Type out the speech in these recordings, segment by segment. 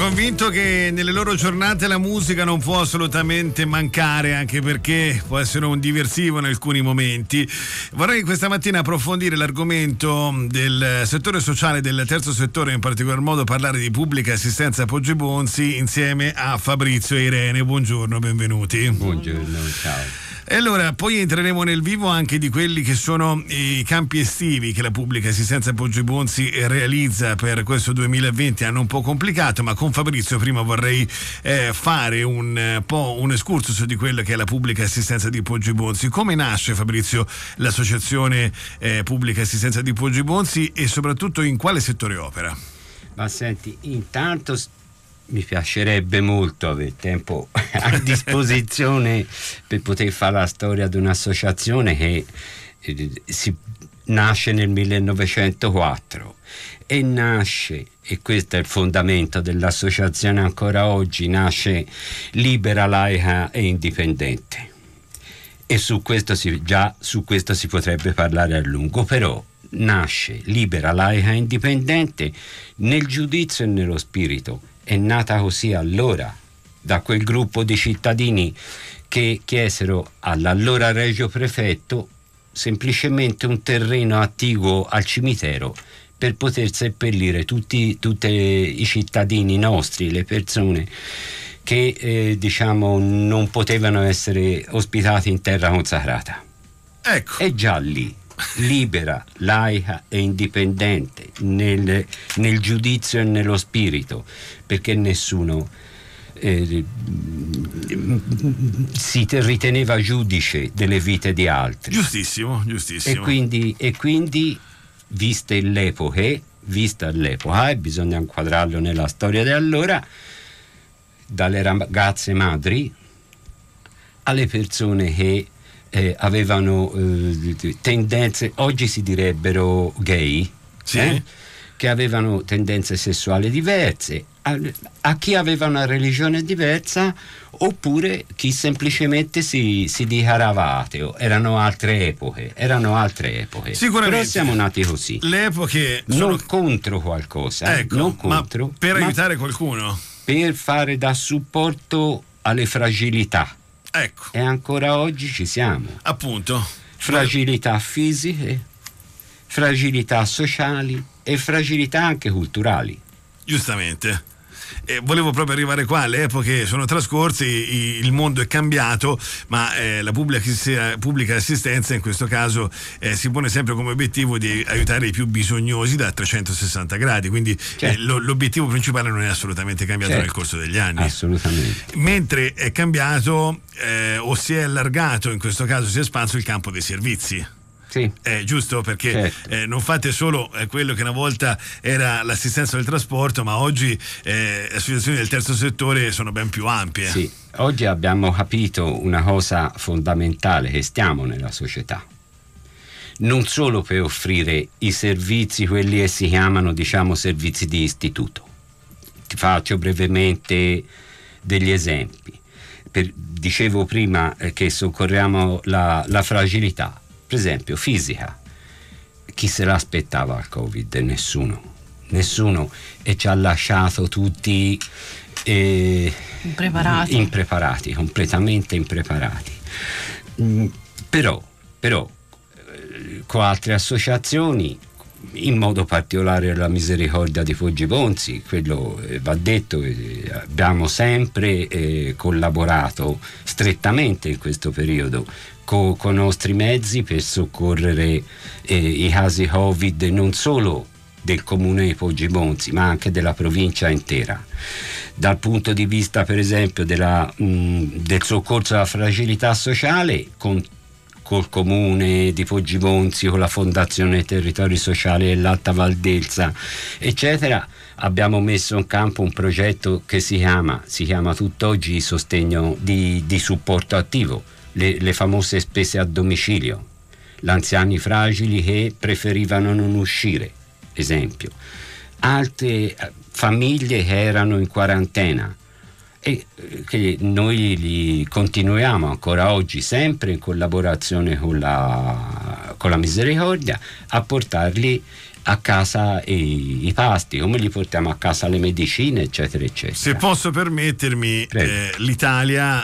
convinto che nelle loro giornate la musica non può assolutamente mancare, anche perché può essere un diversivo in alcuni momenti. Vorrei questa mattina approfondire l'argomento del settore sociale, del terzo settore, in particolar modo parlare di pubblica assistenza Poggi Bonzi insieme a Fabrizio e Irene. Buongiorno, benvenuti. Buongiorno, ciao. E allora poi entreremo nel vivo anche di quelli che sono i campi estivi che la pubblica assistenza Poggi Bonzi realizza per questo 2020, anno un po' complicato, ma con Fabrizio prima vorrei fare un po' un excursus di quella che è la pubblica assistenza di Poggi Bonzi. Come nasce, Fabrizio, l'associazione pubblica assistenza di Poggi Bonzi e soprattutto in quale settore opera? Ma senti, intanto mi piacerebbe molto avere tempo a disposizione per poter fare la storia di un'associazione che nasce nel 1904 e nasce, e questo è il fondamento dell'associazione ancora oggi, nasce libera, laica e indipendente. E su questo si potrebbe parlare a lungo, però nasce libera, laica e indipendente nel giudizio e nello spirito. È nata così allora da quel gruppo di cittadini che chiesero all'allora regio prefetto semplicemente un terreno attiguo al cimitero per poter seppellire tutti i cittadini nostri, le persone che non potevano essere ospitati in terra consacrata. Ecco. E già lì, libera, laica e indipendente nel giudizio e nello spirito, perché nessuno si riteneva giudice delle vite di altri. Giustissimo. E quindi vista l'epoca, e bisogna inquadrarlo nella storia di allora, dalle ragazze madri alle persone che avevano tendenze, oggi si direbbero gay, sì. Che avevano tendenze sessuali diverse, a chi aveva una religione diversa, oppure chi semplicemente si dichiarava ateo. Erano altre epoche. Sicuramente. Però siamo nati così. Le epoche non contro qualcosa, ecco, non contro, ma per aiutare qualcuno, per fare da supporto alle fragilità. Ecco. E ancora oggi ci siamo. Appunto. Fragilità fisiche, fragilità sociali e fragilità anche culturali. Giustamente. Volevo proprio arrivare qua. Le epoche sono trascorse, il mondo è cambiato, ma la pubblica assistenza in questo caso si pone sempre come obiettivo di aiutare i più bisognosi da 360 gradi, quindi certo. L'obiettivo principale non è assolutamente cambiato, certo, nel corso degli anni. Assolutamente. Mentre è cambiato o si è allargato, in questo caso si è espanso il campo dei servizi. Sì. Giusto, perché certo. Non fate solo quello che una volta era l'assistenza del trasporto, ma oggi le associazioni del terzo settore sono ben più ampie. Sì, oggi abbiamo capito una cosa fondamentale, che stiamo nella società non solo per offrire i servizi, quelli che si chiamano servizi di istituto. Ti faccio brevemente degli esempi. Dicevo prima che soccorriamo la fragilità, per esempio fisica. Chi se l'aspettava al Covid? Nessuno, e ci ha lasciato tutti impreparati, completamente impreparati. Però con altre associazioni, in modo particolare la Misericordia di Poggi Bonzi, quello va detto, abbiamo sempre collaborato strettamente in questo periodo con i nostri mezzi per soccorrere i casi Covid non solo del comune di Poggi Bonzi ma anche della provincia intera. Dal punto di vista per esempio del soccorso alla fragilità sociale, col comune di Poggi Bonzi, con la Fondazione Territori Sociali dell'Alta Valdelsa, eccetera, abbiamo messo in campo un progetto che si chiama tutt'oggi sostegno di supporto attivo, le famose spese a domicilio, gli anziani fragili che preferivano non uscire, esempio, altre famiglie che erano in quarantena e che noi li continuiamo ancora oggi, sempre in collaborazione con la Misericordia, a portarli a casa i pasti, come gli portiamo a casa le medicine, eccetera eccetera. Se posso permettermi, l'Italia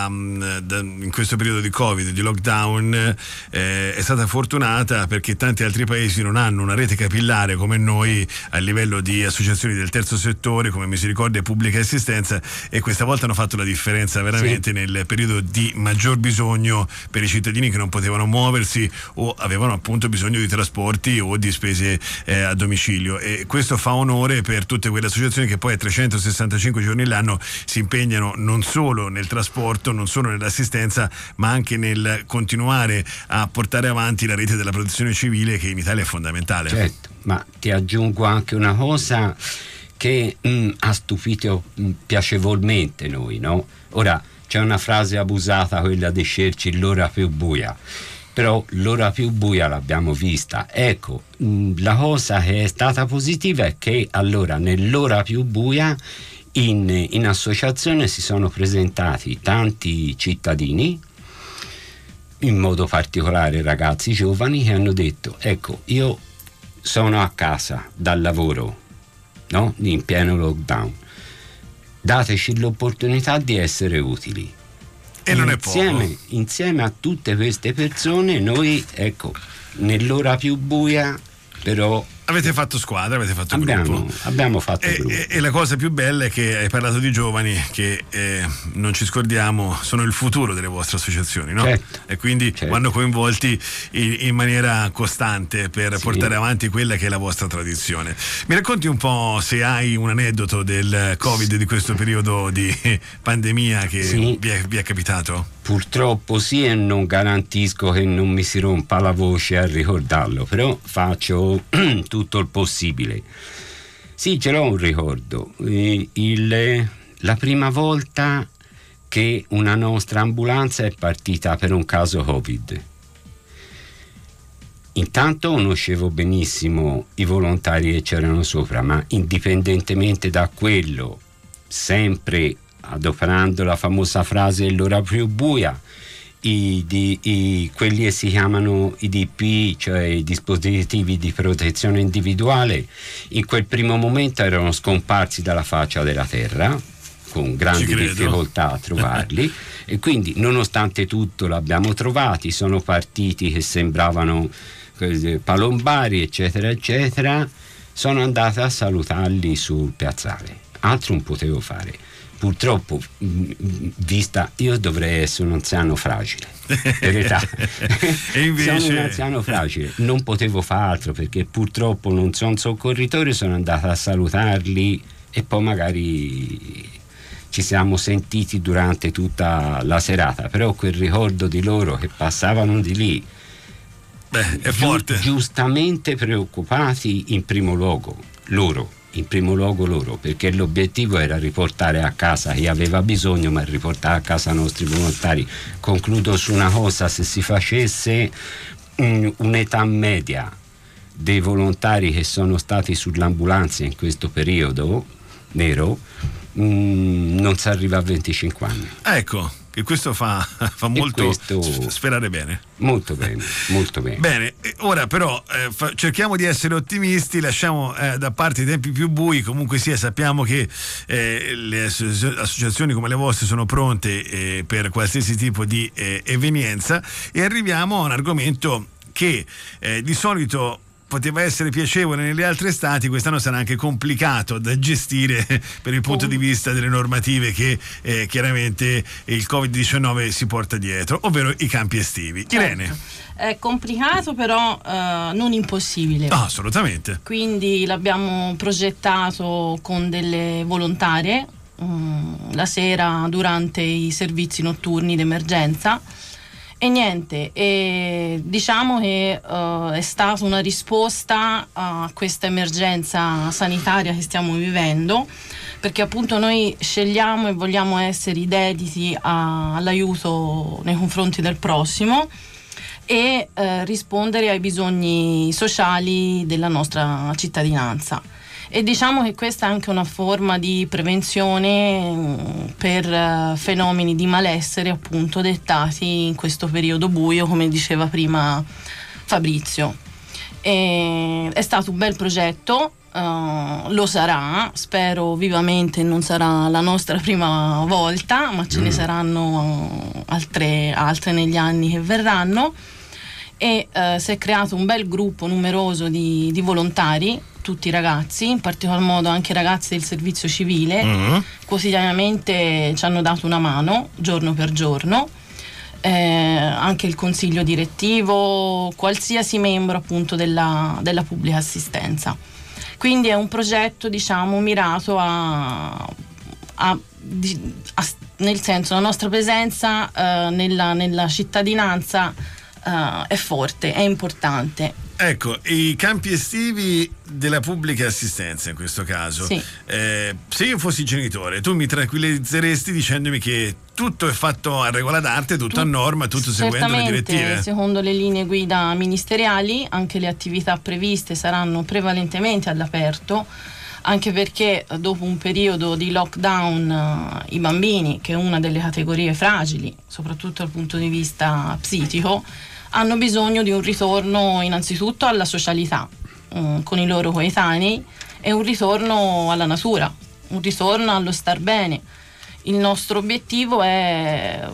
in questo periodo di Covid, di lockdown, è stata fortunata perché tanti altri paesi non hanno una rete capillare come noi a livello di associazioni del terzo settore, come Misericordia e Pubblica Assistenza, e questa volta hanno fatto la differenza veramente nel periodo di maggior bisogno per i cittadini che non potevano muoversi o avevano appunto bisogno di trasporti o di spese a domicilio, e questo fa onore per tutte quelle associazioni che poi a 365 giorni l'anno si impegnano non solo nel trasporto, non solo nell'assistenza, ma anche nel continuare a portare avanti la rete della protezione civile, che in Italia è fondamentale. Certo, ma ti aggiungo anche una cosa che ha stupito piacevolmente noi, no? Ora c'è una frase abusata, quella di scerci l'ora più buia, però l'ora più buia l'abbiamo vista. Ecco, la cosa che è stata positiva è che allora nell'ora più buia in associazione si sono presentati tanti cittadini, in modo particolare ragazzi giovani, che hanno detto: ecco, io sono a casa dal lavoro, no? In pieno lockdown, dateci l'opportunità di essere utili. E non è poco. Insieme a tutte queste persone noi, ecco, nell'ora più buia, però avete fatto squadra, avete fatto gruppo. Abbiamo fatto gruppo. E la cosa più bella è che hai parlato di giovani che non ci scordiamo, sono il futuro delle vostre associazioni, no? Certo, e quindi vanno coinvolti in maniera costante per portare avanti quella che è la vostra tradizione. Mi racconti un po', se hai un aneddoto del Covid, di questo periodo di pandemia che vi è capitato? Purtroppo sì, e non garantisco che non mi si rompa la voce a ricordarlo, però faccio tutto il possibile. Sì, ce l'ho un ricordo. La prima volta che una nostra ambulanza è partita per un caso Covid. Intanto conoscevo benissimo i volontari che c'erano sopra, ma indipendentemente da quello, sempre adoperando la famosa frase l'ora più buia, quelli che si chiamano IDP, cioè i dispositivi di protezione individuale, in quel primo momento erano scomparsi dalla faccia della terra, con grandi difficoltà a trovarli e quindi nonostante tutto l'abbiamo trovati. Sono partiti che sembravano palombari, eccetera eccetera. Sono andata a salutarli sul piazzale, altro non potevo fare. Purtroppo, io dovrei essere un anziano fragile, per età. E invece... Sono un anziano fragile, non potevo fare altro perché purtroppo non sono soccorritore, sono andata a salutarli e poi magari ci siamo sentiti durante tutta la serata, però quel ricordo di loro che passavano di lì, è forte. Giustamente preoccupati in primo luogo loro, perché l'obiettivo era riportare a casa chi aveva bisogno, ma riportare a casa i nostri volontari. Concludo su una cosa: se si facesse un'età media dei volontari che sono stati sull'ambulanza in questo periodo nero, non si arriva a 25 anni. Ecco, che questo fa molto sperare bene. Molto bene, molto bene. Bene, ora però cerchiamo di essere ottimisti, lasciamo da parte i tempi più bui. Comunque sia, sappiamo che le associazioni come le vostre sono pronte per qualsiasi tipo di evenienza, e arriviamo a un argomento che di solito poteva essere piacevole negli altri estati, quest'anno sarà anche complicato da gestire per il punto di vista delle normative che chiaramente il Covid-19 si porta dietro, ovvero i campi estivi. Certo. Irene. È complicato, però non impossibile. No, assolutamente. Quindi l'abbiamo progettato con delle volontarie la sera durante i servizi notturni d'emergenza. E niente, diciamo che è stata una risposta a questa emergenza sanitaria che stiamo vivendo, perché appunto noi scegliamo e vogliamo essere dediti all'aiuto nei confronti del prossimo e rispondere ai bisogni sociali della nostra cittadinanza. E diciamo che questa è anche una forma di prevenzione per fenomeni di malessere appunto dettati in questo periodo buio, come diceva prima Fabrizio. È stato un bel progetto, lo sarà, spero vivamente non sarà la nostra prima volta, ma ce ne saranno altre negli anni che verranno, e si è creato un bel gruppo numeroso di volontari, tutti ragazzi, in particolar modo anche ragazzi del servizio civile. Quotidianamente ci hanno dato una mano, giorno per giorno, anche il consiglio direttivo, qualsiasi membro appunto della pubblica assistenza. Quindi è un progetto, diciamo, mirato nel senso, la nostra presenza nella cittadinanza è forte, è importante. Ecco, i campi estivi della pubblica assistenza in questo caso. Sì. Se io fossi genitore, tu mi tranquillizzeresti dicendomi che tutto è fatto a regola d'arte, tutto a norma, tutto seguendo le direttive? Secondo le linee guida ministeriali, anche le attività previste saranno prevalentemente all'aperto, anche perché dopo un periodo di lockdown i bambini, che è una delle categorie fragili, soprattutto dal punto di vista psichico, hanno bisogno di un ritorno innanzitutto alla socialità con i loro coetanei e un ritorno alla natura, un ritorno allo star bene. Il nostro obiettivo è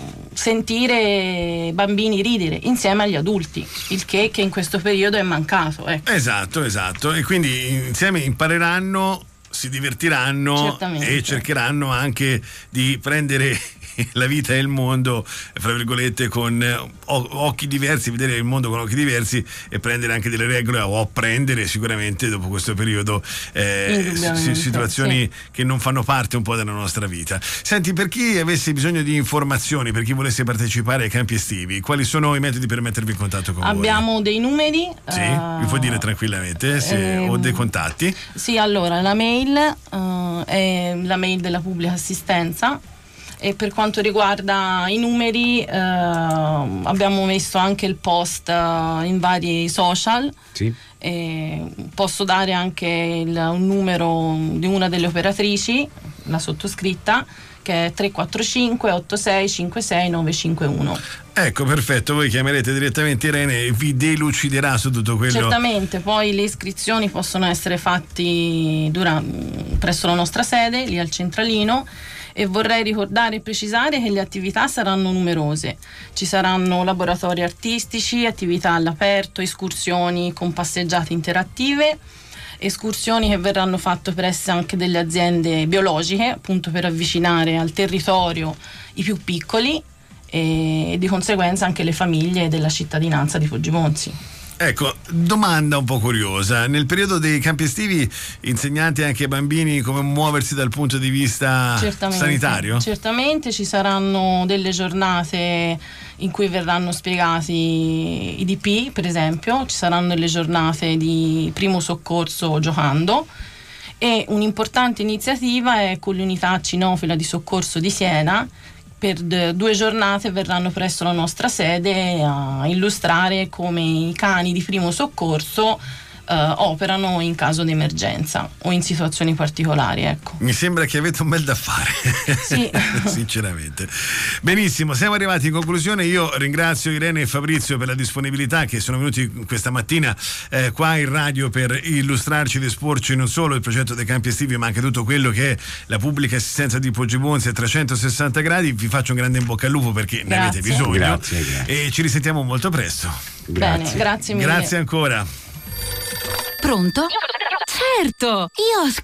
sentire bambini ridere insieme agli adulti, il che in questo periodo è mancato. Ecco. Esatto, e quindi insieme impareranno, si divertiranno e cercheranno anche di prendere la vita e il mondo, fra virgolette, con occhi diversi, vedere il mondo con occhi diversi e prendere anche delle regole, o apprendere sicuramente dopo questo periodo situazioni che non fanno parte un po' della nostra vita. Senti, per chi avesse bisogno di informazioni, per chi volesse partecipare ai campi estivi, quali sono i metodi per mettervi in contatto con voi? Abbiamo dei numeri. Sì, vi puoi dire tranquillamente, o dei contatti? Sì, allora la mail è la mail della pubblica assistenza. E per quanto riguarda i numeri, abbiamo messo anche il post in vari social. Sì. Posso dare anche un numero di una delle operatrici, la sottoscritta, che è 345 86 56 951. Ecco, perfetto, voi chiamerete direttamente Irene e vi deluciderà su tutto quello. Certamente, poi le iscrizioni possono essere fatte presso la nostra sede, lì al centralino. E vorrei ricordare e precisare che le attività saranno numerose. Ci saranno laboratori artistici, attività all'aperto, escursioni con passeggiate interattive, escursioni che verranno fatte presso anche delle aziende biologiche, appunto per avvicinare al territorio i più piccoli e di conseguenza anche le famiglie della cittadinanza di Foggimonsi. Ecco, domanda un po' curiosa: nel periodo dei campi estivi insegnate anche ai bambini come muoversi dal punto di vista sanitario? Certamente, ci saranno delle giornate in cui verranno spiegati i DP, per esempio, ci saranno delle giornate di primo soccorso giocando, e un'importante iniziativa è con l'unità cinofila di soccorso di Siena. Per 2 giornate verranno presso la nostra sede a illustrare come i cani di primo soccorso operano in caso di emergenza o in situazioni particolari, ecco. Mi sembra che avete un bel da fare. Sì. Sinceramente. Benissimo, siamo arrivati in conclusione. Io ringrazio Irene e Fabrizio per la disponibilità, che sono venuti questa mattina qua in radio per illustrarci ed esporci non solo il progetto dei campi estivi, ma anche tutto quello che è la pubblica assistenza di Foggimonsi a 360 gradi. Vi faccio un grande in bocca al lupo perché ne avete bisogno. Grazie. E ci risentiamo molto presto. Bene, grazie mille. Grazie ancora. Pronto? Certo, io